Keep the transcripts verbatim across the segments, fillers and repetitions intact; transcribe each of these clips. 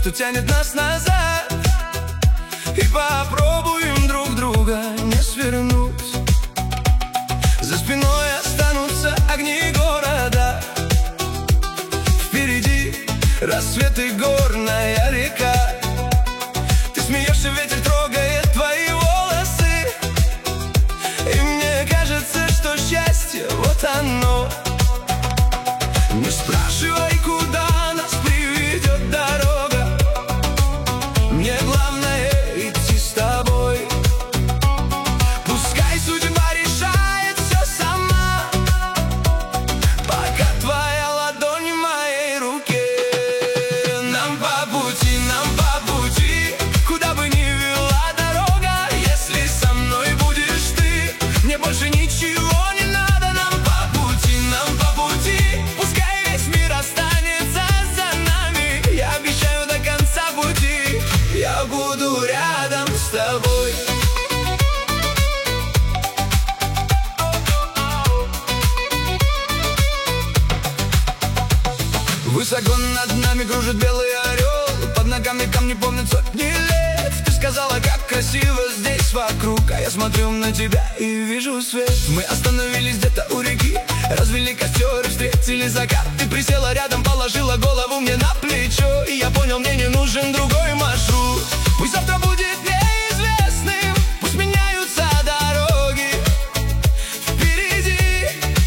что тянет нас назад, и попробуем друг друга не свернуть. За спиной останутся огни города, впереди рассветы, горная река. Ты смеешься, ветер трогает твои волосы, и мне кажется, что счастье вот оно. Не спрашивай, куда нас приведет дорога, мне главное идти с тобой. Пускай судьба решает все сама, пока твоя ладонь в моей руке. Нам по пути, нам по пути, куда бы ни вела дорога. Если со мной будешь ты, мне больше ничего не надо. Нам по пути, нам по пути, пускай весь мир останется за нами. Я обещаю, до конца пути я буду рядом с тобой. Высоко над нами кружит белый орел, под ногами камни помнят сотни лет. Ты сказала, как красиво здесь вокруг, а я смотрю на тебя и вижу свет. Мы остановились где-то у реки, развели костер и встретили закат. Ты присела рядом, положила голову мне на плечо, и я понял, мне не нужен другой маршрут. Пусть завтра будет неизвестным, пусть меняются дороги впереди.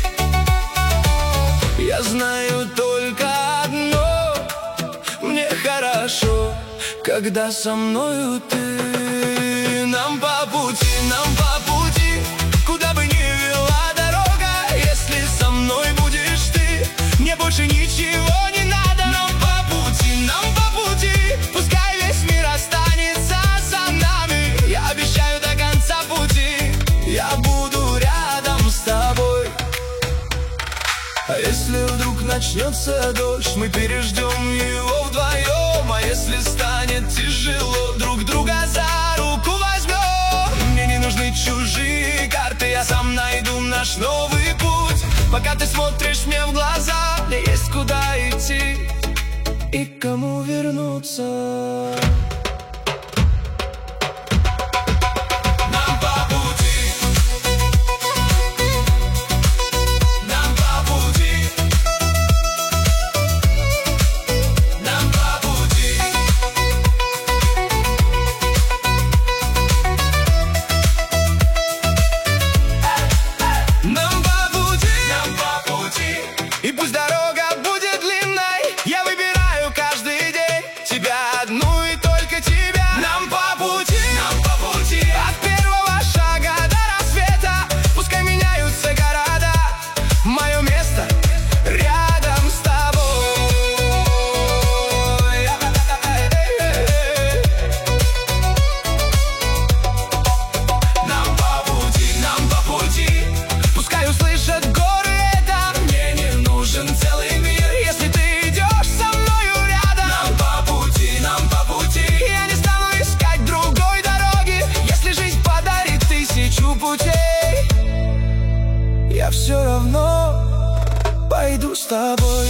Я знаю только одно: мне хорошо, когда со мною ты. Нам по пути, нам по пути, куда бы ни вела дорога. Если со мной будешь ты, мне больше ничего не надо. Нам по пути, нам по пути, пускай весь мир останется за нами. Я обещаю, до конца пути я буду рядом с тобой. А если вдруг начнется дождь, мы переждем его вдвоем. А если станет тяжело, друг друга за руку возьмем. Мне не нужны чужие карты, я сам найду наш новый путь. Пока ты смотришь мне в глаза, мне есть куда идти и к кому вернуться. И пусть дорога будет длинной, я выбираю каждый день тебя одну и только тебя. Нам по пути, нам по пути, от первого шага до рассвета. Пускай меняются города, мое место рядом с тобой. Нам по пути, нам по пути, пускай услышат горы это. Мне не нужен целый мир, если ты идешь со мною рядом. Нам по пути, нам по пути, я не стану искать другой дороги. Если жизнь подарит тысячу путей, я все равно пойду с тобой.